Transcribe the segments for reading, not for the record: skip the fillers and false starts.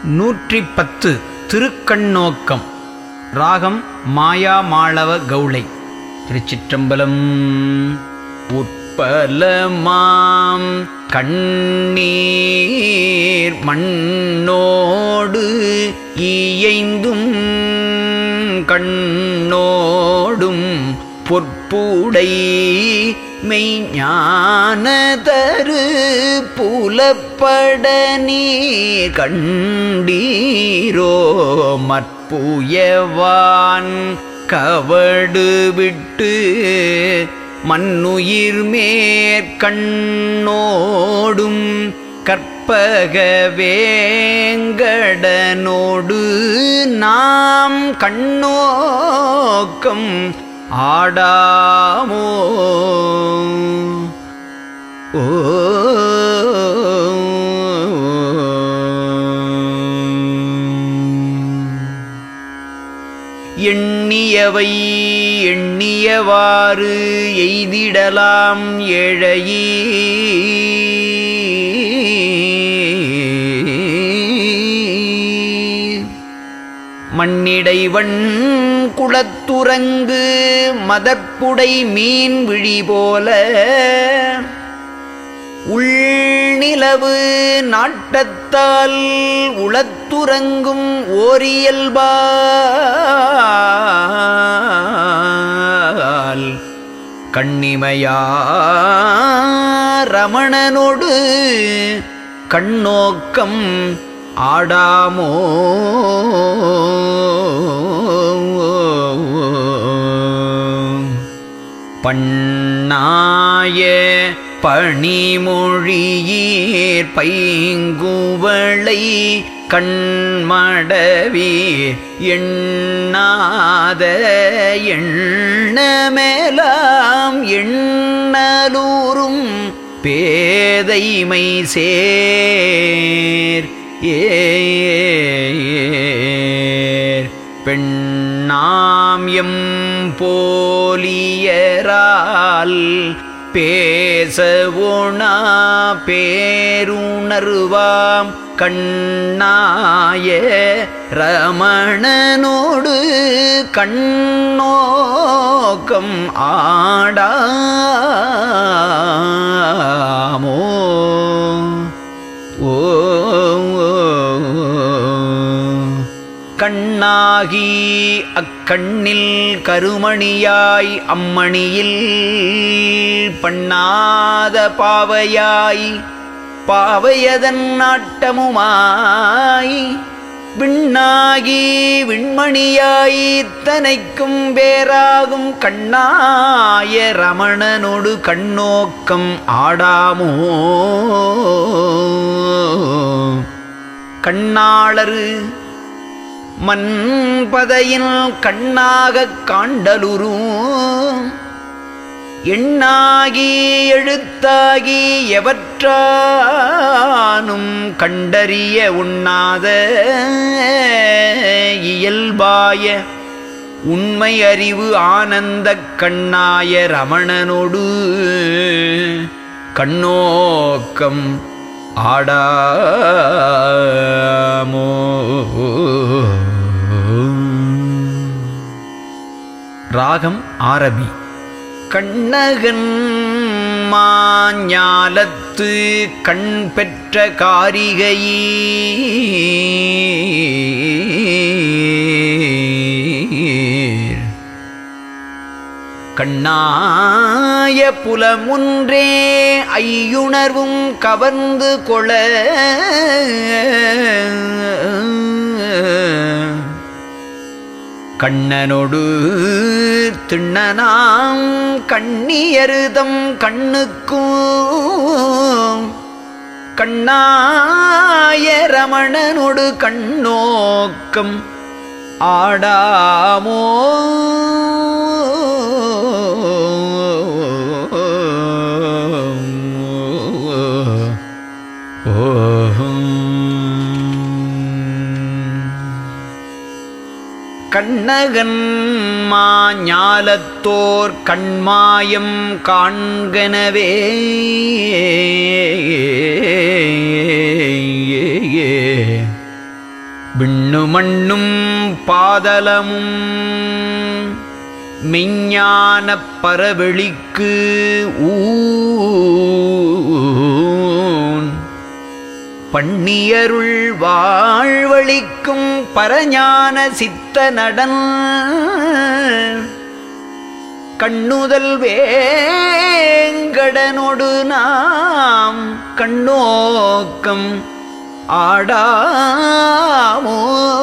110 திருக்கண்ணோக்கம். ராகம் மாயா மாளவ கௌளை. திருச்சிற்றம்பலம். உட்பலமாம் கண்ணீர் மண்ணோடு இயைந்தும் கண்ணோடும் பொற்புடை மெய்ஞானதரு புலப்பட நீர் கண்டீரோ மற்புயவான் கவடு விட்டு மண்ணுயிர் மேற்கண்ணோடும் கற்பக வேங்கடனோடு நாம் கண்ணோக்கம் ஆடாமோ. ஓ எண்ணியவை எண்ணியவாறு எய்திடலாம் ஏழையீர். மண்ணிடைவன் குளத்துரங்கு மதற்புடை மீன் விழி போல உள்நிலவு நாட்டத்தால் உளத்துறங்கும் ஓரியல்பால் கண்ணிமையா ரமணனோடு கண்ணோக்கம் ஆடாமோ. பண்ணாய பணிமொழியீர் பைங்குவளை கண்மடவீர் எண்ணாத எண்ணமேலாம் எண்ணலூரும் பேதைமை சேர் பெண்ணாம் எம் போலியரால் பேசவுணா பேருணர்வாம் கண்ணாய ரமணனோடு கண்ணோக்கம் ஆடாமோ. ஓ கண்ணாகி அக்கண்ணில் கருமணியாய் அம்மணியில் பண்ணாத பாவையாய் பாவையதன் நாட்டமுமாய் விண்ணாகி விண்மணியாய் தனைக்கும் வேறாகும் கண்ணாய ரமணனோடு கண்ணோக்கம் ஆடாமோ. கண்ணாளரு மண்பதையில் கண்ணாகக் காண்டலுரும் எண்ணாகி எழுத்தாகி எவற்றானும் கண்டறிய உண்ணாத இயல்பாய உண்மை அறிவு ஆனந்தக் கண்ணாய ரமணனோடு கண்ணோக்கம் ஆடாமோ. ராகம் ஆரபி. கண்ணகன் மாஞாலத்து கண் பெற்ற காரிகையீர் கண்ணாய புலமுன்றே ஐயுணர்வும் கவர்ந்து கொள கண்ணனொடு திண்ணனாம் கண்ணியருதம் கண்ணுக்கும் கண்ணாய ரமணனொடு கண்ணோக்கம் ஆடாமோ. கண்ணகன் மாஞாலத்தோர் கண்மாயம் காண்கனவே விண்ணுமண்ணும் பாதலமும் மெஞ்ஞானப் பரவெளிக்கு ஊன் பண்ணியருள் வாழ்வளிக்கும் பரஞான சித்த நடன் கண்ணுதல் வேங்கடனொடு நாம் கண்ணோக்கம் ஆடாமோ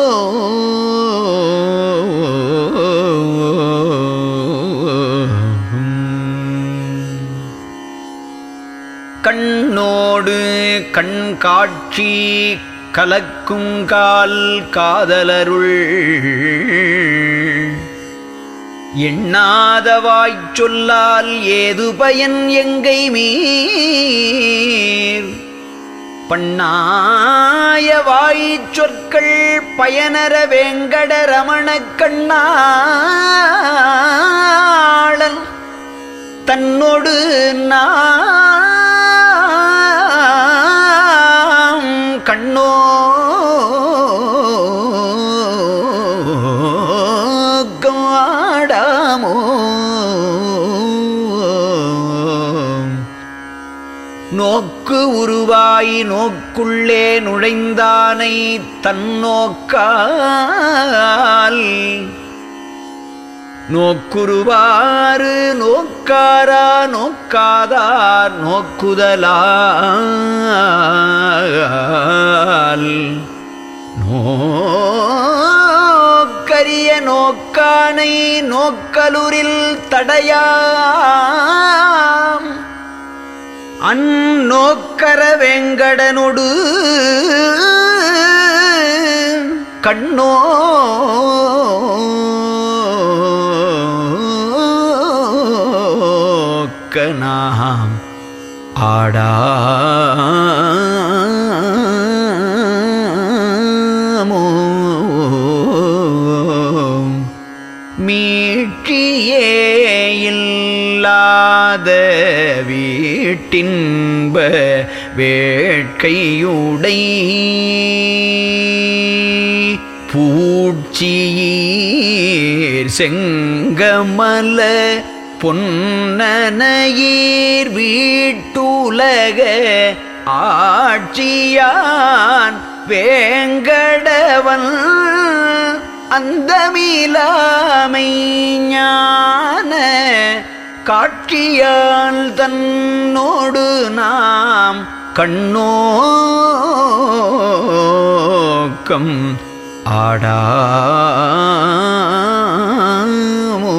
கண்ணோடு கண் காட்சி கலக்குங்கால் காதலருள் எண்ணாத வாய்ச்சொல்லால் ஏது பயன் எங்கை மீர் பண்ணாய வாய்ச்சொற்கள் பயனற வேங்கடரமணக் கண்ணாளன் தன்னோடு நாம் கண்ணோக்கம் ஆடாமோ நோக்கு உருவாய் நோக்குள்ளே நுழைந்தானை தன்னோக்கால் நோக்குருவாறு நோக்காரா நோக்காதார் நோக்குதலால் நோக்கரிய நோக்கானை நோக்கலுரில் தடையாம் அந்நோக்கர வேங்கடனொடு கண்ணோக்க நாம் ஆடாமோ மீட்சியே இல்லாத வீட்டின்ப வேட்கையுடை பூட்சியீர் செங்கமல பொன்னனையீர் வீட்டுலக ஆட்சியான் வேங்கடவன் அந்தமிலாமை ஞான காட்சியால் தன்னோடு நாம் கண்ணோக்கம் ஆடாமோ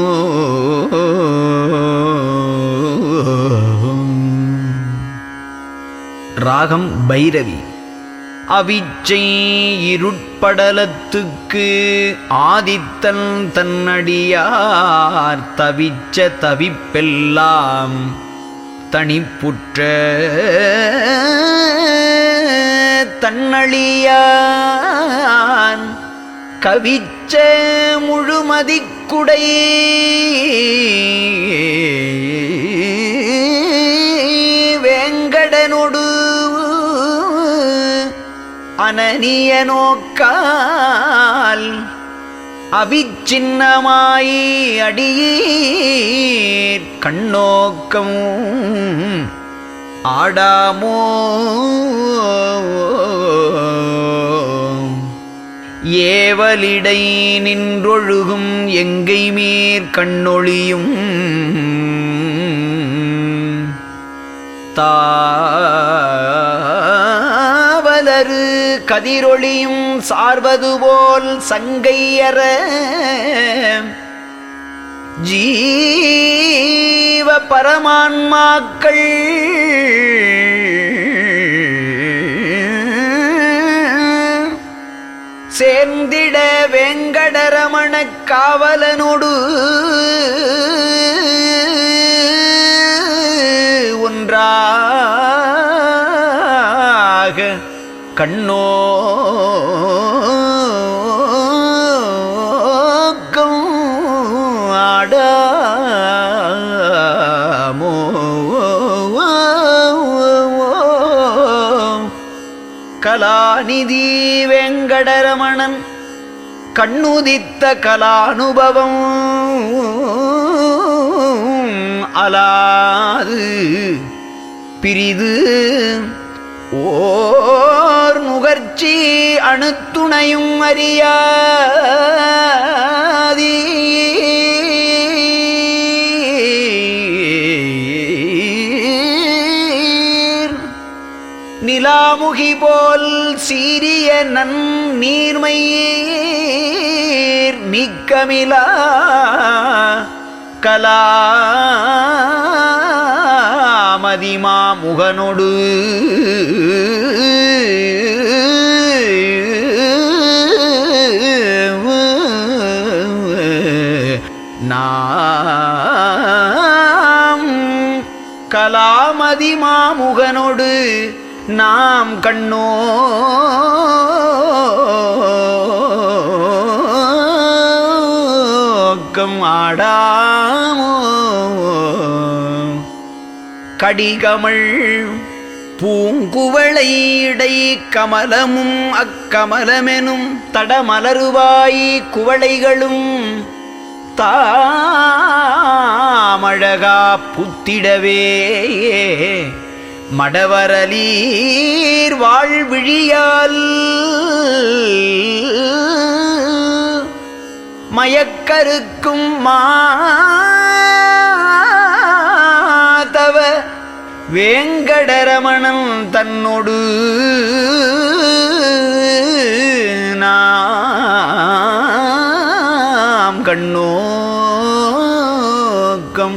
ராகம் பைரவி. அவிச்சை இருட்படலத்துக்கு ஆதித்தன் தன்னடியார் தவிச்ச தவிப்பெல்லாம் தனிப்புற்ற தன்னழியான் கவிச்ச முழுமதிக்குடை வேங்கடனொடு அனனிய நோக்கால் அவிச்சின்னமாய் அடியீர் கண்ணோக்கம் ஆடாமோ ஏவலிடை நின்றொழுகும் எங்கை மீர் கண்ணொளியும் தாவலரு கதிரொளியும் சார்வதுபோல் சங்கையற ஜீவ பரமான்மாக்கள் சேர்ந்திட வேங்கடரமணக் காவலனோடு ஒன்றாக கண்ணோக்கம் ஆடாமோ கலாநிதி வெங்கடரமணன் கண்ணுதித்த கலானுபவம் அலாது பிரிது ஓர் நுகர்ச்சி அணுத்துணையும் அறியாதி நிலாமுகி போல் சீரிய நன் நீர்மையீர் நீக்கமிலா கலாமதிமா முகனொடு நாம் கலாமதிமா முகனொடு நாம் கண்ணோக்கம் ஆடாமோ கடிகமள் பூங்குவளை இடை கமலமும் அக்கமலமெனும் தடமலருவாய் குவளைகளும் தாமழகா புத்திடவே மடவரலீர் வாழ்விழியால் மயக்கருக்கும் மாதவ வேங்கடரமணன் தன்னொடு நாம் கண்ணோக்கம்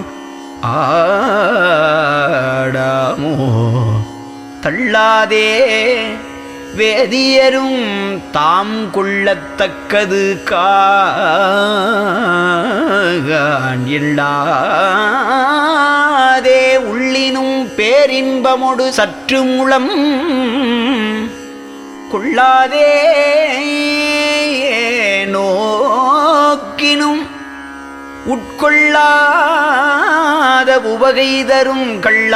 ஆடாமோ தள்ளாதே வேதியரும் தாம் கொள்ளத்தக்கது காண் இல்லாதே உள்ளினும் பேரின்பமொடு சற்று முளம் கொள்ளாதே நோக்கினும் உட்கொள்ளாத உவகை தரும்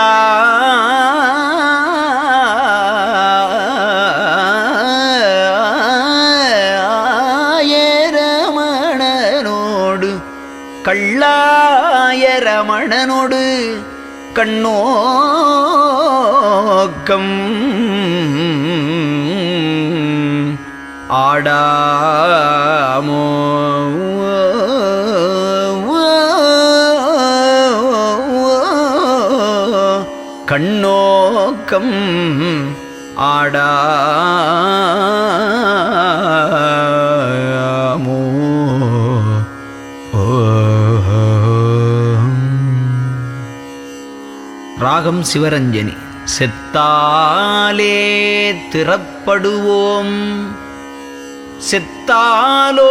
கள்ளாயரமணனோடு கண்ணோக்கம் ஆடாமோ கண்ணோக்கம் ஆடாமோ ராகம் சிவரஞ்சனி. செத்தாலே திறப்படுவோம், செத்தாலோ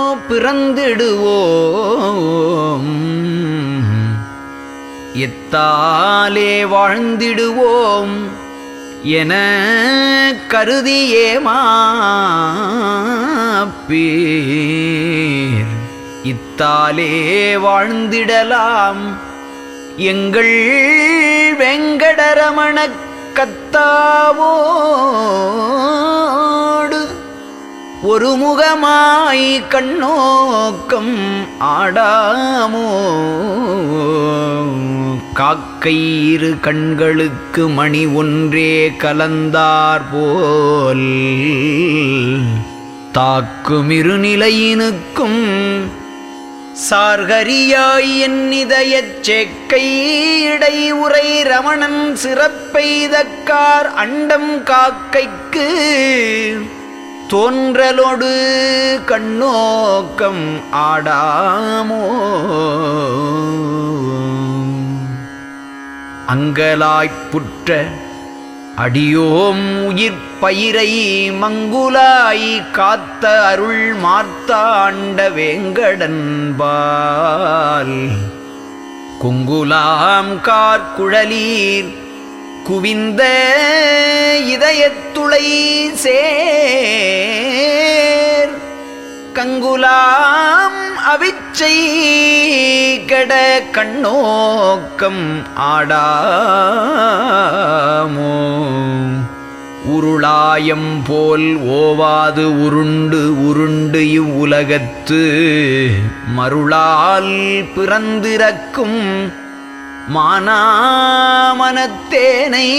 பிறந்திடுவோம், எத்தாலே வாழ்ந்திடுவோம் என கருதியே மாப்பீர். இத்தாலே வாழ்ந்திடலாம் எங்கள் வெங்கடரமணக் கத்தாவோடு ஒருமுகமாய் கண்ணோக்கம் ஆடாமோ. காக்கையிரு கண்களுக்கு மணி ஒன்றே கலந்தாற்போல் தாக்குமிரு நிலையினுக்கும் சார்கரியாய் என் இதயச் சேக்கை இடை உரை ரமணன் சிறப்பெய்தக்கார் அண்டம் காக்கைக்கு தோன்றலோடு கண்ணோக்கம் ஆடாமோ. அங்கலாய்ப்புற்ற அடியோம் உயிர் பயிரை மங்குலாய் காத்த அருள் மார்த்தாண்ட வேங்கடன்பால் குங்குலாம் கார்குழலீர் குவிந்த இதயத்துளை சேர் கங்குலாம் அவிச்சை கட கண்ணோக்கம் ஆடாமோ. உருளாயம் போல் ஓவாது உருண்டு உருண்டு இவ்வுலகத்து மருளால் பிறந்திறக்கும் மானாமனத்தேனை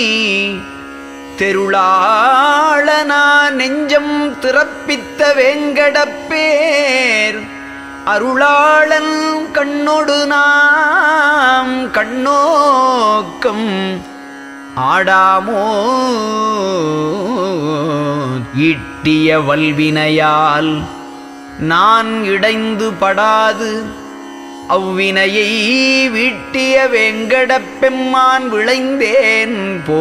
தெருளாளனா நெஞ்சம் திறப்பித்த வேங்கடப்பேர் அருளாளன் கண்ணொடு நாம் கண்ணோக்கம் ஆடாமோ ஈட்டிய வல்வினையால் நான் இடைந்து படாது அவ்வினையை வீட்டிய வேங்கடப்பெம்மான் விளைந்தேன்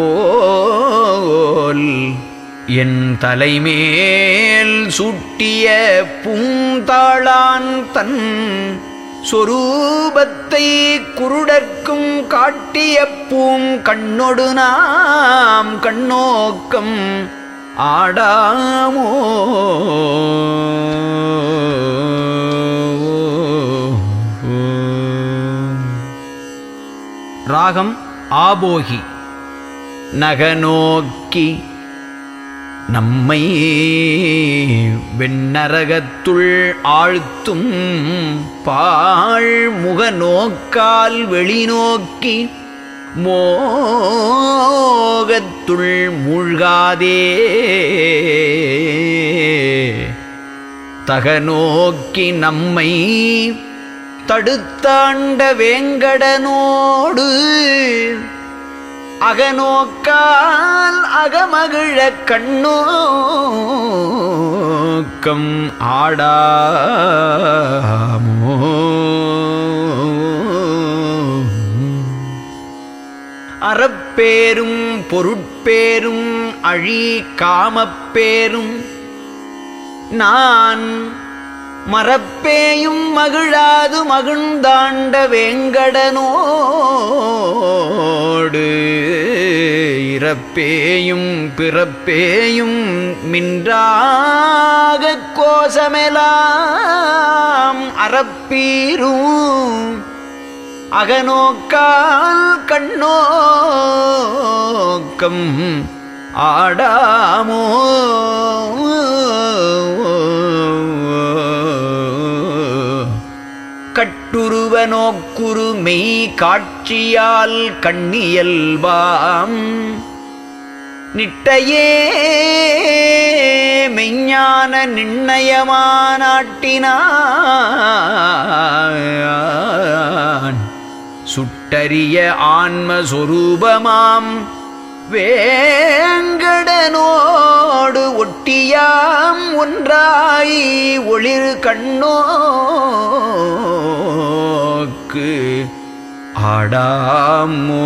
போல் என் தலைமேல் சூட்டிய பூந்தாளான் தன் சொரூபத்தை குருடர்க்கும் காட்டிய பூம் கண்ணொடு நாம் கண்ணோக்கம் ஆடாமோ. ராகம் ஆபோகி. நகநோக்கி நம்மை வெண்ணரகத்துள் ஆழ்த்தும் பாழ் முகநோக்கால் வெளிநோக்கி மோகத்துள் மூழ்காதே தகநோக்கி நம்மை தடுத்தாண்ட வேங்கடனோடு அகநோக்கால் அகமகிழ கண்ணோக்கம் ஆடாமோ. அறப்பேரும் பொருட்பேரும் அழி காமப்பேரும் நான் மரப்பேயும் மகிழாது மகிழ்ந்தாண்ட வேங்கடனோடு இறப்பேயும் பிறப்பேயும் மின்றாக கோசமெலாம் அறப்பீரும் அகநோக்கால் கண்ணோக்கம் ஆடாமோ. கட்டுருவ நோக்குரு மெய் காட்சியால் கண்ணியல்பாம் நிட்டையே மெய்ஞான நிர்ணயமானாட்டினான் சுட்டரிய ஆன்மஸ்வரூபமாம் வேங்கடனோடு ஒட்டியாம் ஒன்றாய் ஒளிர் கண்ணோக்கு ஆடாமோ.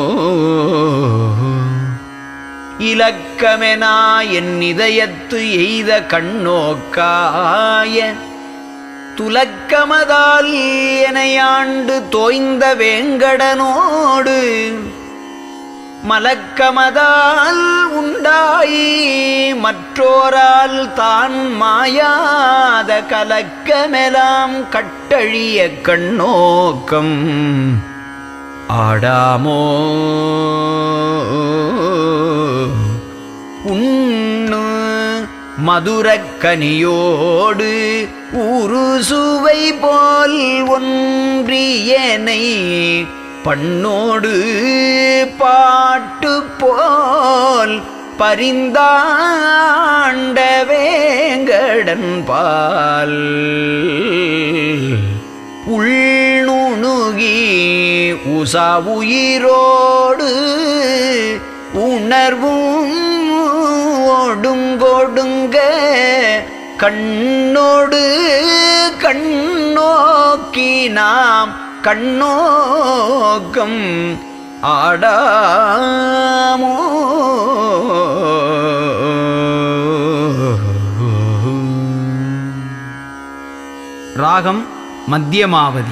இலக்கமெனா என் இதயத்து எய்த கண்ணோக்காய துலக்கமதால் எனையாண்டு தோய்ந்த வேங்கடனோடு மலக்கமதால் உண்டாயி மற்றோரால் தான் மாயாத கலக்கமெலாம் கட்டழிய கண்ணோக்கம் ஆடாமோ. உண்ணு மதுரக்கனியோடு ஊரு சுவை போல் ஒன்றியனை பண்ணோடு பாட்டு போல் பரிந்தாண்ட வேங்கடன் பால் உள்நுணுகி உசா உயிரோடு உணர்வும் ஒடுங்கொடுங்க கண்ணோடு கண்ணோக்கி நாம் கண்ணோக்கம் ஆடாமோ. ராகம் மத்தியமாவதி.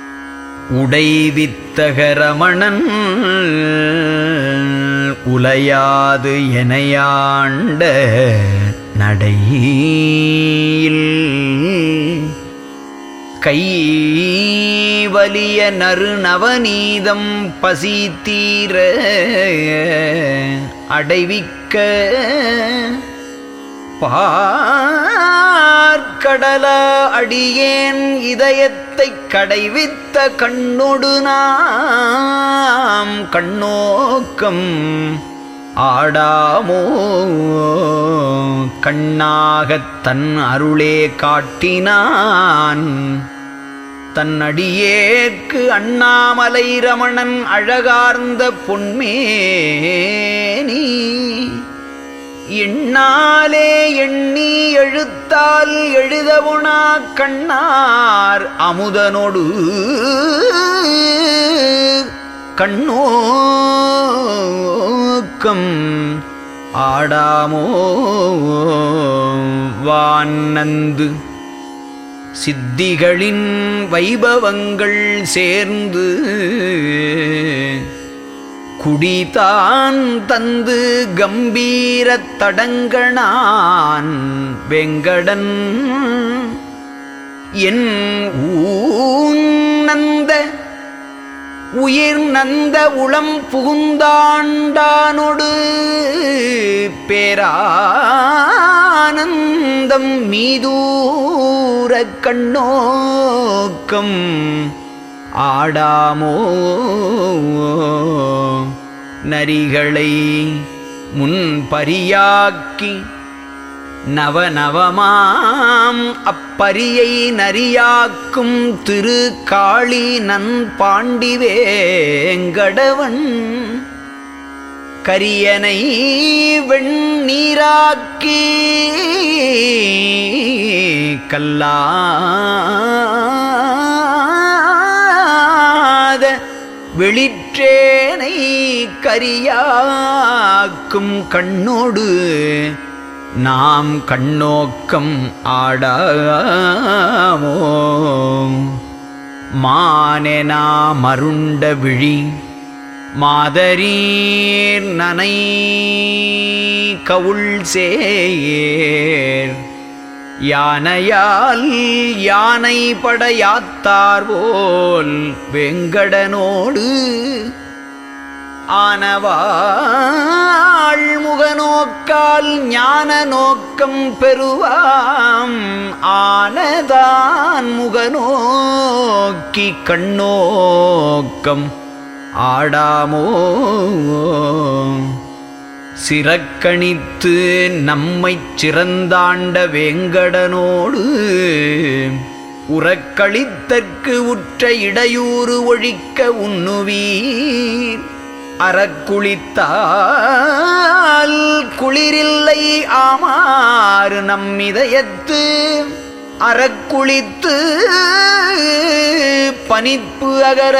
உடைவித்தகரமணன் உலையாது எனையாண்ட நடையில் கைவலிய நறுநவநீதம் பசி தீர அடைவிக்க ஒழிக்க பார்க்கடல அடியேன் இதயத்தைக் கடைவித்த கண்ணொடு நாம் கண்ணோக்கம் ஆடாமோ கண்ணாகத் தன் அருளே காட்டினான் தன் அடியேற்கு அண்ணாமலை ரமணன் அழகார்ந்த பொன்மேனி எண்ணாலே எண்ணி எழுத்தால் எழுதவுணா கண்ணார் அமுதனொடு கண்ணோக்கம் ஆடாமோ வானந்து சித்திகளின் வைபவங்கள் சேர்ந்து குடிதான் தந்து கம்பீரத் தடங்கணான் வெங்கடன் என் ஊநந்த உயிர் நந்த உளம் புகுந்தாண்டானொடு பேரானந்தம் மீதூரக் கண்ணோக்கம் ஆடாமோ நரிகளை முன்பரியாக்கி நவநவமாம் அப்பரியை நரியாக்கும் திரு காளி நன் பாண்டிவேங்கடவன் கரியனை வெண்ணீராக்கி கல்லாத வெளிற்றேனை கரியாக்கும் கண்ணோடு நாம் கண்ணோக்கம் ஆடாமோ மானெனா மருண்ட விழி மாதரீர் நனை கவுள் சேர் யானையால் யானை படையாத்தார்போல் வெங்கடனோடு ஆனவாள் முகநோக்கால் ஞான நோக்கம் பெறுவாம் ஆனதான் முகநோக்கி கண்ணோக்கம் ஆடாமோ சிறக்கணித்து நம்மைச் சிறந்தாண்ட வேங்கடனோடு உறக்களித்தற்கு உற்ற இடையூறு ஒழிக்க உண்ணுவீர் அறக்குளித்தால் குளிரில்லை ஆமாறு நம்மிதயத்து அறக்குளித்து பனிப்பு அகர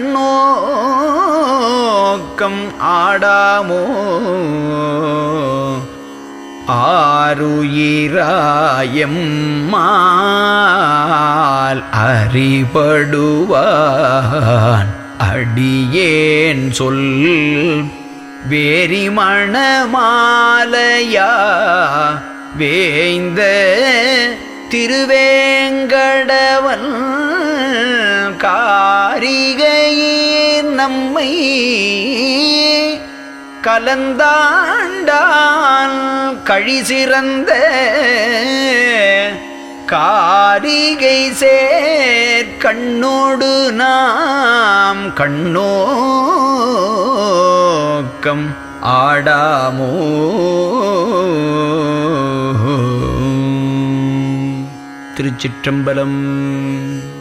கண்ணோக்கம் ஆடாமோ ஆருயிராயம்மால் அறிபடுவான் அடியேன் சொல் வேரிமணமாலையா வேய்ந்த திருவேங்கடவன் காரிகையீர் நம்மை கலந்தாண்டான் கழிசிறந்த காரிகை சேர் கண்ணோடு நாம் கண்ணோக்கம் ஆடாமோ திருச்சிற்றம்பலம்.